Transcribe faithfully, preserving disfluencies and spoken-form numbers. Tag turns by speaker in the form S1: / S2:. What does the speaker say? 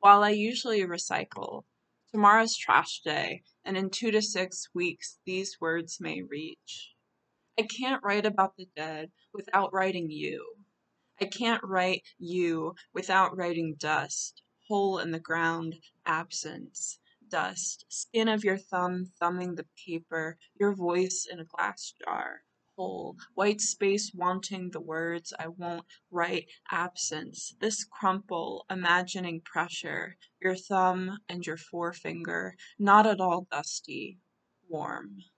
S1: While I usually recycle, tomorrow's trash day, and in two to six weeks these words may reach. I can't write about the dead without writing you. I can't write you without writing dust, hole in the ground, absence, dust, skin of your thumb thumbing the paper, your voice in a glass jar, hole, white space wanting the words I won't write, absence, this crumple, imagining pressure, your thumb and your forefinger, not at all dusty, warm.